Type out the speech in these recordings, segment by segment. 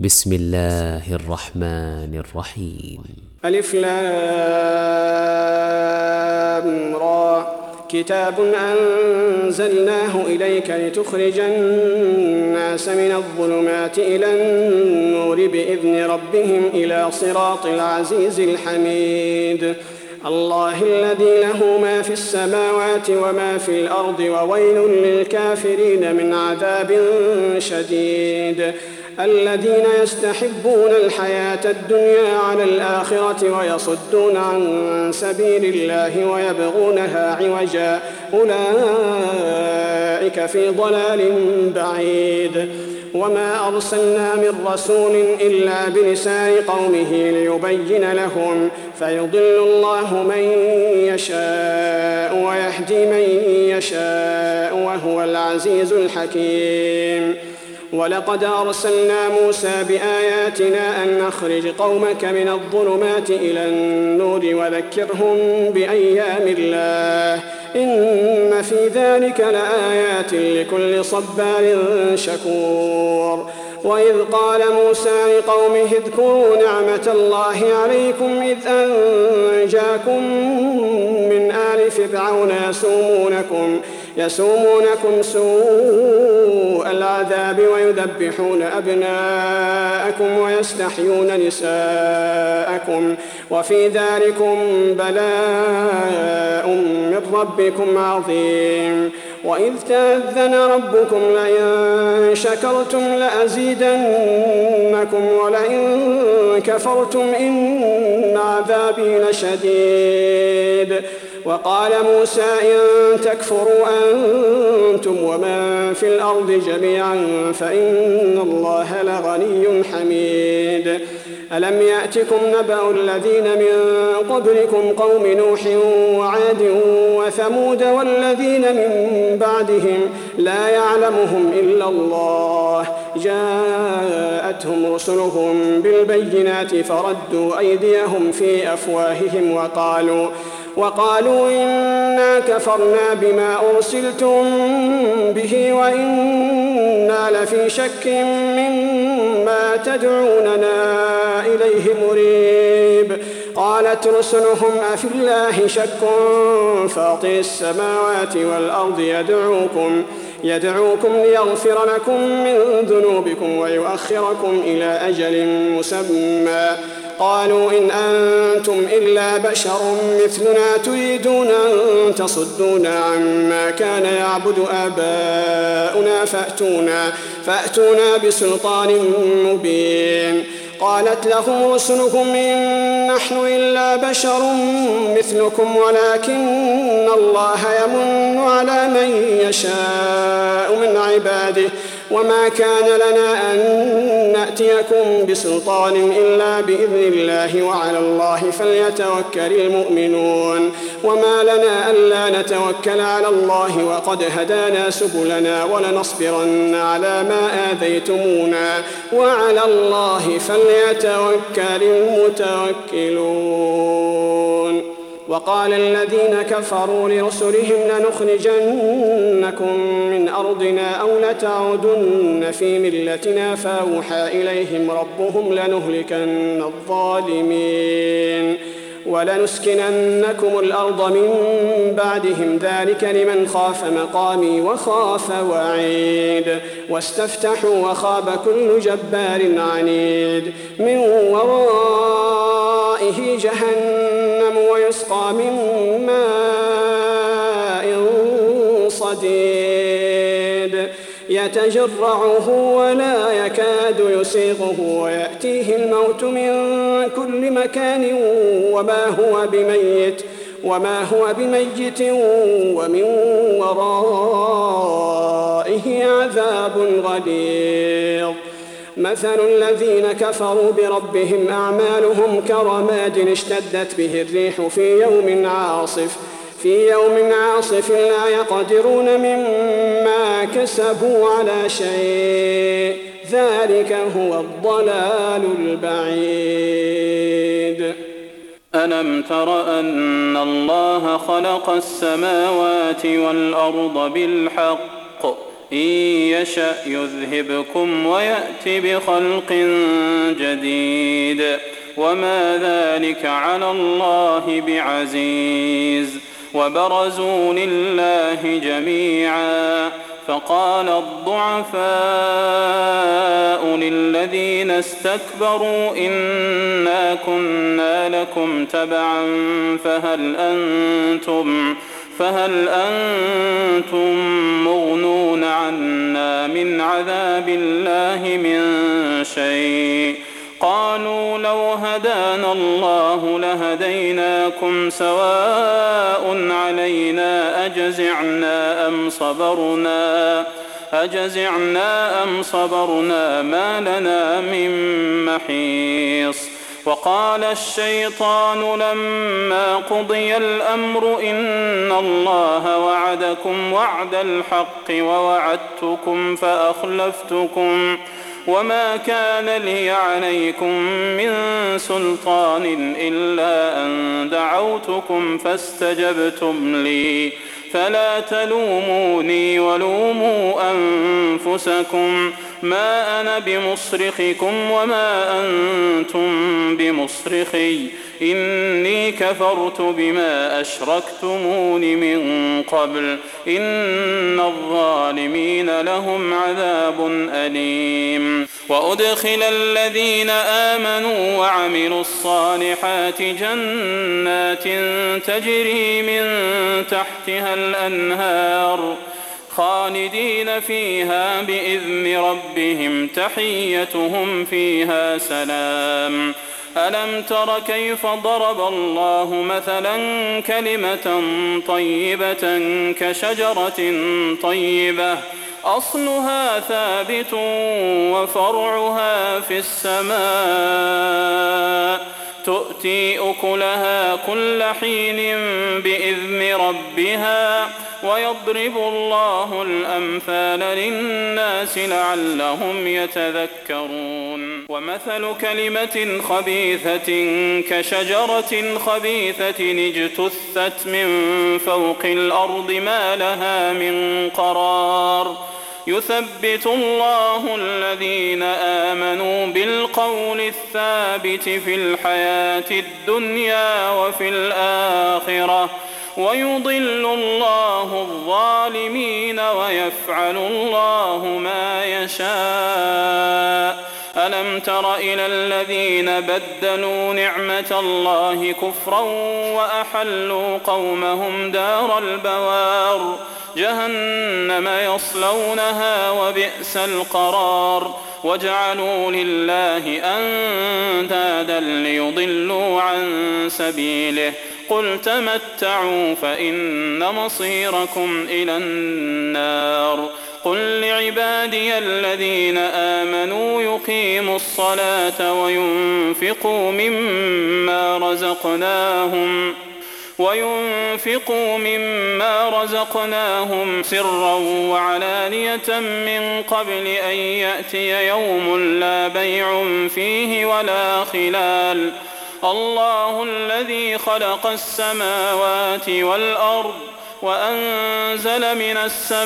بسم الله الرحمن الرحيم. ألف لام را كتاب أنزلناه إليك لتخرج الناس من الظلمات إلى النور بإذن ربهم إلى صراط العزيز الحميد. الله الذي له ما في السماوات وما في الأرض وويل للكافرين من عذاب شديد. الذين يستحبون الحياة الدنيا على الآخرة ويصدون عن سبيل الله ويبغونها عوجا أولئك في ضلال بعيد. وما أرسلنا من رسول إلا بلسان قومه ليبين لهم فيضل الله من يشاء ويهدي من يشاء وهو العزيز الحكيم. ولقد أرسلنا موسى بآياتنا أن نخرج قومك من الظلمات إلى النور وذكرهم بأيام الله إن في ذلك لآيات لكل صبار شكور. وإذ قال موسى لقومه اذكروا نعمة الله عليكم إذ أنجاكم من آل فرعون يسومونكم سوء العذاب ويذبحون أبناءكم ويستحيون نساءكم وفي ذلكم بلاء من ربكم عظيم. وإذ تأذن ربكم لئن شكرتم لأزيدنكم ولئن كفرتم إن عذابي لشديد. وقال موسى إن تكفروا أنتم ومن في الأرض جميعا فإن الله لغني حميد. ألم يأتكم نبأ الذين من قبلكم قوم نوح وعاد وثمود والذين من بعدهم لا يعلمهم إلا الله جاءتهم رسلهم بالبينات فردوا أيديهم في أفواههم وقالوا إنا كفرنا بما أرسلتم به وإنا لفي شك مما تدعوننا إليه مريب. قالت رسلهم أفي الله شك فاطر السماوات والأرض يدعوكم ليغفر لكم من ذنوبكم ويؤخركم إلى أجل مسمى. قالوا إن أنتم إلا بشر مثلنا تريدون أن تصدونا عما كان يعبد آباؤنا فأتونا بسلطان مبين. قالت لهم رسلهم إن نحن إلا بشر مثلكم ولكن الله يمن على من يشاء من عباده وما كان لنا أن نأتيكم بسلطان إلا بإذن الله وعلى الله فليتوكل المؤمنون. وما لنا ألا نتوكل على الله وقد هدانا سبلنا ولنصبرن على ما آذيتمونا وعلى الله فليتوكل المتوكلون. وقال الذين كفروا لرسلهم لنخرجنكم من أرضنا أو لتعودن في ملتنا فأوحى إليهم ربهم لنهلكن الظالمين ولنسكننكم الأرض من بعدهم ذلك لمن خاف مقامي وخاف وعيد. واستفتحوا وخاب كل جبار عنيد من ورائه جهنم ويسقى من ماء صديد يتجرعه ولا يكاد يسيغه ويأتيه الموت من كل مكان وما هو بميت ومن ورائه عذاب غليظ. مثل الذين كفروا بربهم أعمالهم كرماد اشتدت به الريح في يوم عاصف لا يقدرون مما كسبوا على شيء ذلك هو الضلال البعيد. ألم تر أن الله خلق السماوات والأرض بالحق إن يشأ يذهبكم ويأت بخلق جديد وما ذلك على الله بعزيز. وبرزوا لله جميعا فقال الضعفاء للذين استكبروا إنا كنا لكم تبعا فهل أنتم مغنون عنا من عذاب الله من شيء؟ قالوا لو هدانا الله لهديناكم سواء علينا أجزعنا أم صبرنا ما لنا من محيص. وقال الشيطان لما قضي الأمر إن الله وعدكم وعد الحق ووعدتكم فأخلفتكم وما كان لي عليكم من سلطان إلا أن دعوتكم فاستجبتم لي فلا تلوموني ولوموا أنفسكم ما أنا بمصرخكم وما أنتم بمصرخي إني كفرت بما أشركتمون من قبل إن الظالمين لهم عذاب أليم. وأدخل الذين آمنوا وعملوا الصالحات جنات تجري من تحتها الأنهار خالدين فيها بإذن ربهم تحيتهم فيها سلام. ألم تر كيف ضرب الله مثلا كلمة طيبة كشجرة طيبة أصلها ثابت وفرعها في السماء تؤتي أكلها كل حين بإذن ربها ويضرب الله الأمثال للناس لعلهم يتذكرون. ومثل كلمة خبيثة كشجرة خبيثة اجتثت من فوق الأرض ما لها من قرار يثبت الله الذين آمنوا بالقول الثابت في الحياة الدنيا وفي الآخرة ويضل الله الظالمين ويفعل الله ما يشاء. ألم تر إلى الذين بدلوا نعمة الله كفرا وأحلوا قومهم دار البوار جهنم يصلونها وبئس القرار وجعلوا لله أندادا ليضلوا عن سبيله قل تمتعوا فإن مصيركم إلى النار. قل لعبادي الذين آمنوا يقيموا الصلاة وينفقوا مما رزقناهم سرا وعلانية من قبل أن يأتي يوم لا بيع فيه ولا خلال. الله الذي خلق السماوات والأرض وأنزل من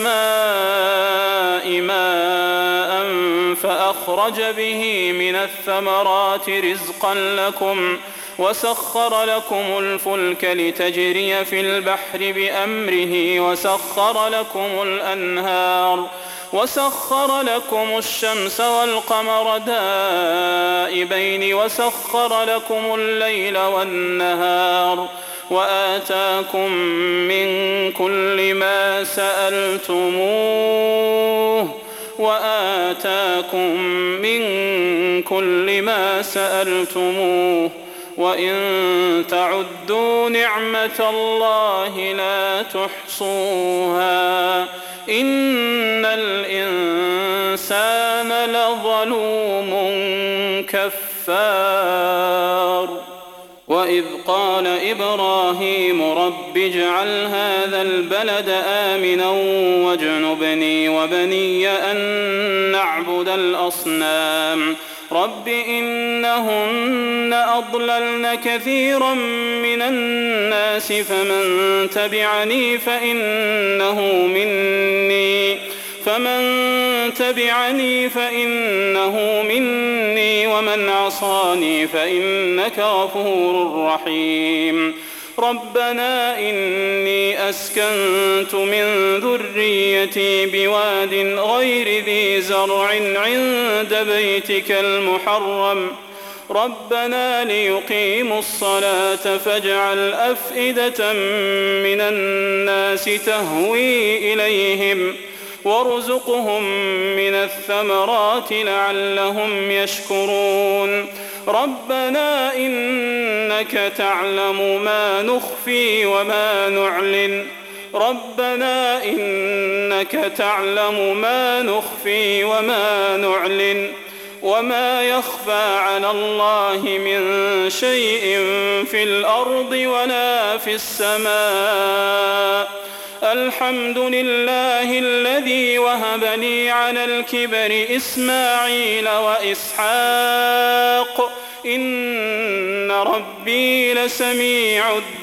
السماء ماء فأخرج به من الثمرات رزقا لكم وسخر لكم الفلك لتجري في البحر بأمره وسخر لكم الأنهار وسخر لكم الشمس والقمر دائبين وسخر لكم الليل والنهار وآتاكم من كل ما سألتموه وإن تعدوا نعمة الله لا تحصوها إن الإنسان لظلوم كفار. وإذ قال إبراهيم رب اجعل هذا البلد آمنا واجنبني وبني أن نعبد الأصنام رب إنهن أضللن كثيرا من الناس فمن تبعني فمن تبعني فإنه مني ومن عصاني فإنك غفور رحيم ربنا إني أسكنت من ذريتي بواد غير ذي زرع عند بيتك المحرم ربنا ليقيموا الصلاة فاجعل أفئدة من الناس تهوي إليهم وارزقهم من الثمرات لعلهم يشكرون ربنا إنك تعلم ما نخفي وما نعلن ربنا إنك تعلم ما نخفي وما نعلن وما يخفى على الله من شيء في الأرض ولا في السماء الحمد لله الذي وهب لي على الكبر إسماعيل وإسحاق إن ربي لسميع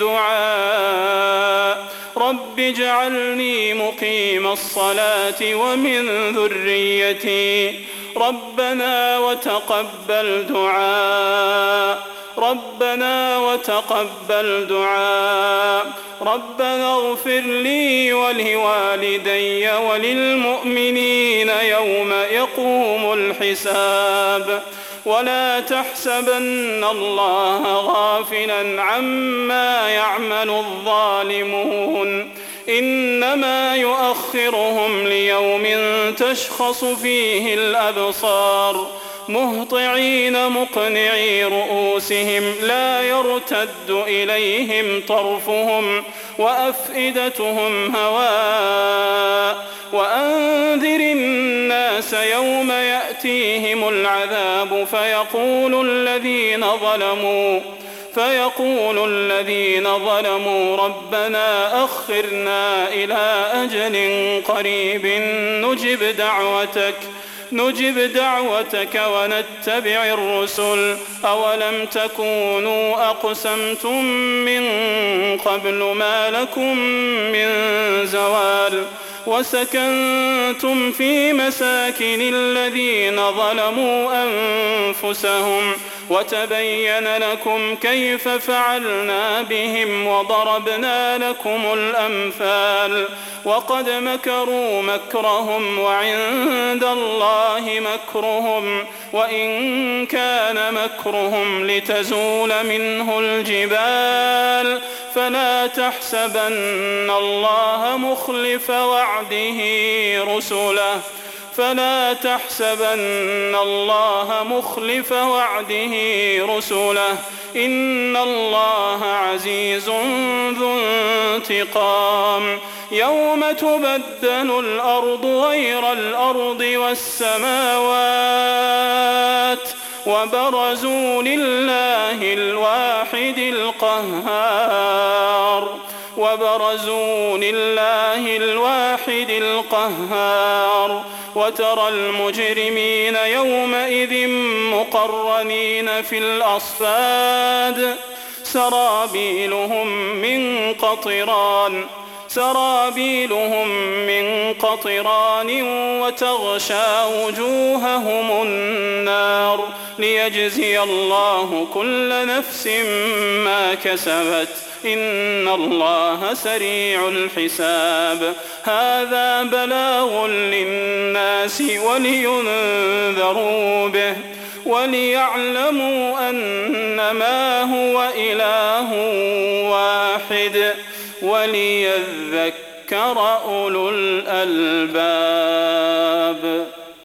الدعاء رب اجعلني مقيم الصلاة ومن ذريتي ربنا وتقبل دعاء ربنا وتقبل دعاء ربنا اغفر لي ولوالدي وللمؤمنين يوم يقوم الحساب ولا تحسبن الله غافلا عما يعمل الظالمون إنما يؤخرهم ليوم تشخص فيه الأبصار مهطعين مقنعي رؤوسهم لا يرتد إليهم طرفهم وأفئدتهم هواء وأنذر الناس يوم يأتيهم العذاب فيقول الذين ظلموا ربنا أخرنا إلى أجل قريب نجب دعوتك ونتبع الرسل أولم تكونوا أقسمتم من قبل ما لكم من زوال وسكنتم في مساكن الذين ظلموا أنفسهم وتبين لكم كيف فعلنا بهم وضربنا لكم الأمثال وقد مكروا مكرهم وعند الله مكرهم وإن كان مكرهم لتزول منه الجبال فلا تحسبن الله مخلف وعده رسله إن الله عزيز ذو انتقام يوم تبدل الأرض غير الأرض والسماوات وبرزوا لله الواحد القهار وترى المجرمين يومئذ مقرنين في الأصفاد سرابيلهم من قطران وتغشى وجوههم النار ليجزي الله كل نفس ما كسبت إن الله سريع الحساب هذا بلاغ للناس ولينذروا به وليعلموا أنما هو إله واحد وليذكر أولو الألباب.